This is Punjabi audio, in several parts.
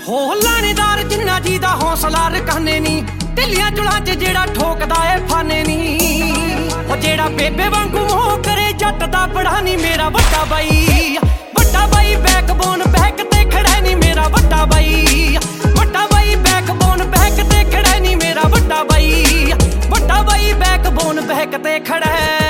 ਹੋ ਲਾਣੇਦਾਰ ਜਿੰਨਾ ਜੀ ਦਾ ਹੌਸਲਾ ਰਕਾਨੇ ਨੀ, ਢਿੱਲੀਆਂ ਚੁਲਾਂ 'ਚ ਜਿਹੜਾ ਠੋਕਦਾ ਏ ਫਾਨੇ ਨੀ। ਉਹ ਜਿਹੜਾ ਬੇਬੇ ਵਾਂਗੂ ਮੋਹ ਕਰੇ ਜੱਟ ਦਾ ਬੜਾ ਨੀ ਮੇਰਾ ਵੱਡਾ ਬਾਈ। ਵੱਡਾ ਬਾਈ ਬੈਕਬੋਨ ਬੈਕ ਤੇ ਖੜਾ ਨੀ ਮੇਰਾ ਵੱਡਾ ਬਾਈ। ਵੱਡਾ ਬਾਈ ਬੈਕਬੋਨ ਬੈਕ ਤੇ ਖੜਾ ਨੀ ਮੇਰਾ ਵੱਡਾ ਬਾਈ। ਵੱਡਾ ਬਾਈ ਬੈਕਬੋਨ ਬੈਕ ਤੇ ਖੜਾ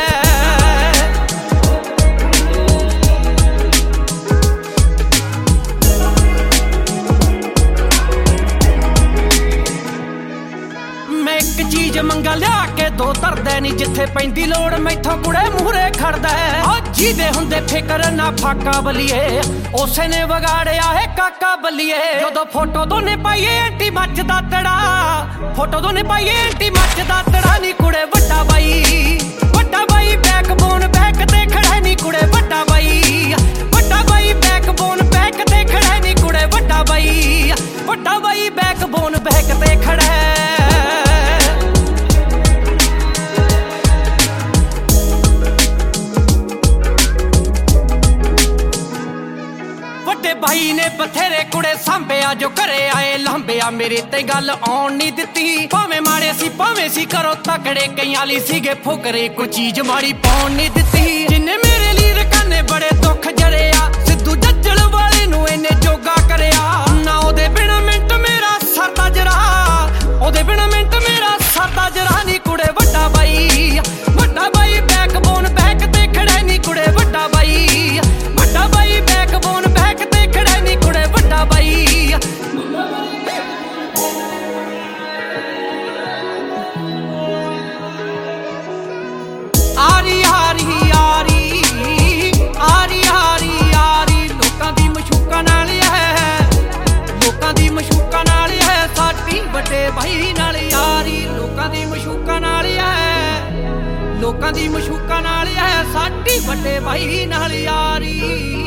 ਇੱਕ ਚੀਜ਼ ਮੰਗਾ ਲਿਆ ਕੇ ਦੋ ਧਰਦਾ ਨੀ, ਜਿੱਥੇ ਪੈਂਦੀ ਲੋੜ ਮੈਥੋਂ ਕੁੜੇ ਮੂਹਰੇ ਖੜਦਾ ਆ। ਜਿਹਦੇ ਹੁੰਦੇ ਫਿਕਰ ਨਾ ਫਾਕਾ ਬਲੀਏ, ਉਸੇ ਨੇ ਵਿਗਾੜਿਆ ਹੈ ਕਾਕਾ ਬੱਲੀਏ। ਜਦੋਂ ਫੋਟੋ ਦੋਨੇ ਪਾਈਏ ਐਂਟੀ ਮੱਚਦਾ ਤੜਾ, ਫੋਟੋ ਦੋਨੇ ਪਾਈਏ ਐਂਟੀ ਮੱਚਦਾ ਤੜਾ ਨੀ ਕੁੜੇ ਵੱਡਾ ਬਾਈ। ਵੱਡਾ ਬਾਈ ਬੈਕਬੋਨ ਬੈਕ ਤੇ ਖੜਾ ਨੀ ਕੁੜੇ ਵੱਡਾ ਬਾਈ। ਵੱਡਾ ਬਾਈ ਬੈਕਬੋਨ ਬੈਕ ਤੇ ਖੜਾ ਨੀ ਕੁੜੇ ਵੱਡਾ ਬਾਈ। ਵੱਡਾ ਬਾਈ ਬੈਕਬੋਨ ਬੈਕ ਤੇ ਖੜਾ ਭਾਈ ਨੇ ਬਥੇਰੇ ਕੁੜੇ ਸਾਂਭਿਆ ਜੋ ਘਰੇ ਆਏ ਲਾਂਭਿਆ, ਮੇਰੇ ਤੇ ਗੱਲ ਆਉਣ ਨਹੀਂ ਦਿੱਤੀ। ਭਾਵੇਂ ਮਾੜੇ ਸੀ ਭਾਵੇਂ ਸੀ ਕਰੋ ਤਕੜੇ, ਕਈਆਂ ਲਈ ਸੀਗੇ ਫੁਕਰੇ ਕੋਈ ਚੀਜ਼ ਮਾੜੀ ਪਾਉਣ ਨਹੀਂ ਦਿੱਤੀ। ਜਿੰਨੇ ਮੇਰੇ ਲਈ ਰਕਾਨੇ ਬੜੇ ਦੁੱਖ ਜਰਿਆ, ਸਿੱਧੂ ਜੱਜਲ ਵਾਲੇ ਨੂੰ ਇਹਨੇ ਜੋਗਾ ਕਰਿਆ ਨਾ। ਉਹਦੇ ਬਿਨਾਂ ਮਿੰਟ ਮੇਰਾ ਸਰਦਾ ਜਰਾ, ਉਹਦੇ ਬਿਨਾਂ ਮਿੰਟ ਮੇਰਾ ਸਰਦਾ ਜਰਾ ਨੀ ਕੁੜੇ ਵੱਡਾ ਬਾਈ। ਵੱਡਾ ਬਾਈ ਬੈਕਬੋਨ ਬੈਕ ਤੇ ਖੜਾ ਨੀ ਕੁੜੇ ਵੱਡਾ ਬਾਈ। ਵੱਡਾ ਬਾਈ ਬੈਕਬੋਨ ਬੈਕ ਤੇ ਖੜਾ ਨੀ ਕੁੜੇ ਵੱਡਾ ਬਾਈ। ਆਰੀ ਆਰੀ ਆਰੀ ਆਰੀ ਆਰੀ ਆਰੀ ਲੋਕਾਂ ਦੀ ਮਸ਼ੂਕਾਂ ਨਾਲ ਹੈ, ਲੋਕਾਂ ਦੀ ਮਸ਼ੂਕਾਂ ਨਾਲ ਹੈ ਸਾਡੀ ਵੱਡੇ ਭਾਈ ਨਾਲ ਯਾਰੀ। ਲੋਕਾਂ ਦੀ ਮਸ਼ੂਕਾਂ ਨਾਲ ਹੈ, ਲੋਕਾਂ ਦੀ ਮਸ਼ੂਕਾਂ ਨਾਲ ਹੈ ਸਾਡੀ ਵੱਡੇ ਭਾਈ ਨਾਲ ਯਾਰੀ।